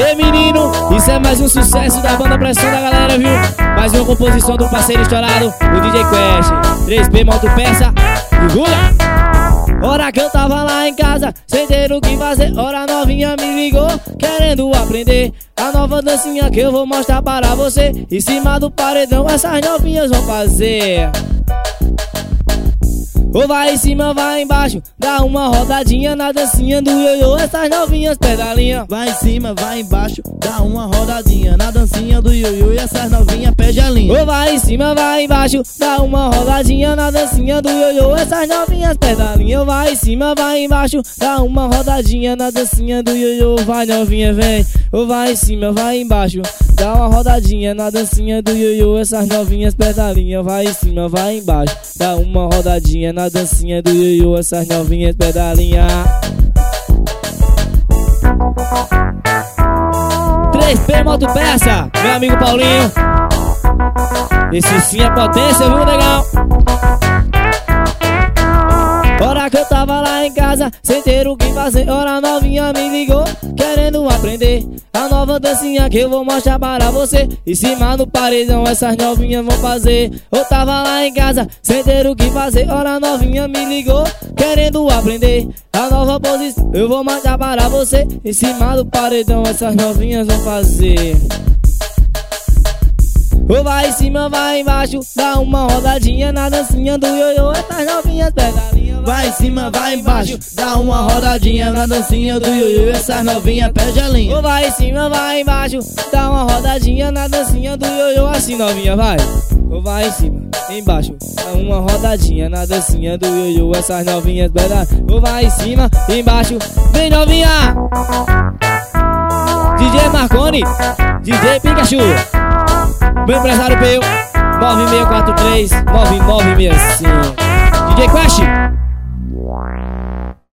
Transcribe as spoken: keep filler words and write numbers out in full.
Ei menino, isso é mais um sucesso da banda Pressão da galera, viu? Mais uma composição do parceiro estourado, o D J Quest. três P Moto Persa, divulga! Hora que eu tava lá em casa, sem ter o que fazer, hora novinha me ligou, querendo aprender a nova dancinha que eu vou mostrar para você. Em cima do paredão essas novinhas vão fazer. Ou vai em cima, vai embaixo, dá uma rodadinha na dancinha do ioiô, essas novinhas pedalinha. Vai em cima, vai embaixo, dá uma rodadinha na dancinha do ioiô e essas novinhas pede a linha. Ou vai em cima, vai embaixo, dá uma rodadinha na dancinha do ioiô, essas novinhas pedalinha. Ou vai em cima, vai embaixo, dá uma rodadinha na dancinha do ioiô, vai novinha vem. Ou vai em cima, vai embaixo, dá uma rodadinha na dancinha do ioiô, essas novinhas pedalinha. Vai em cima, vai embaixo, dá uma rodadinha na dancinha do ioiô, essas novinhas pedalinha. três P Moto Persa, meu amigo Paulinho. Esse sim é potência, viu, legal? Hora que eu tava lá em casa, sem ter o que fazer, hora novinha me ligou, querendo aprender a nova dancinha que eu vou mostrar para você. Em cima do paredão essas novinhas vão fazer. Eu tava lá em casa, sem ter o que fazer, hora novinha me ligou, querendo aprender a nova posição, eu vou mostrar para você. Em cima do paredão essas novinhas vão fazer. Ou vai em cima, vai embaixo, dá uma rodadinha na dancinha do ioiô, essas novinhas pedalinha. Vai em cima, vai embaixo, dá uma rodadinha na dancinha do ioiô, essas novinhas pede a linha. Ou vai em cima, vai embaixo, dá uma rodadinha na dancinha do ioiô, assim novinha, vai. Ou vai em cima, embaixo, dá uma rodadinha na dancinha do ioiô, essas novinhas pedalinha. Ou vai em cima, embaixo, vem novinha. D J Marconi, D J Pikachu, meu empresário Peu, nove seis quatro três, nove nove seis cinco. D J Quest.